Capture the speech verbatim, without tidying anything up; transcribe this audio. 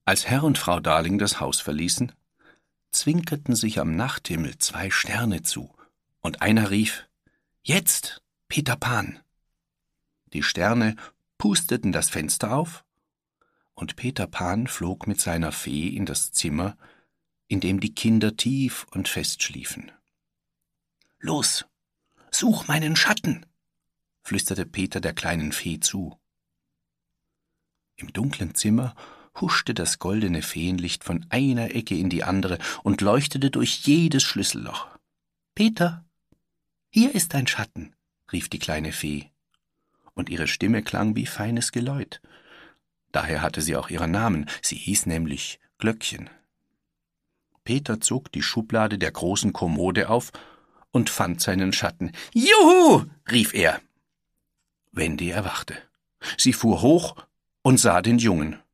Als Herr und Frau Darling das Haus verließen, zwinkerten sich am Nachthimmel zwei Sterne zu, und einer rief: »Jetzt, Peter Pan!« Die Sterne pusteten das Fenster auf, und Peter Pan flog mit seiner Fee in das Zimmer, in dem die Kinder tief und fest schliefen. »Los, such meinen Schatten«, flüsterte Peter der kleinen Fee zu. Im dunklen Zimmer huschte das goldene Feenlicht von einer Ecke in die andere und leuchtete durch jedes Schlüsselloch. »Peter, hier ist dein Schatten«, rief die kleine Fee, und ihre Stimme klang wie feines Geläut. Daher hatte sie auch ihren Namen, sie hieß nämlich Glöckchen. Peter zog die Schublade der großen Kommode auf und fand seinen Schatten. »Juhu«, rief er. Wendy erwachte. Sie fuhr hoch und sah den Jungen.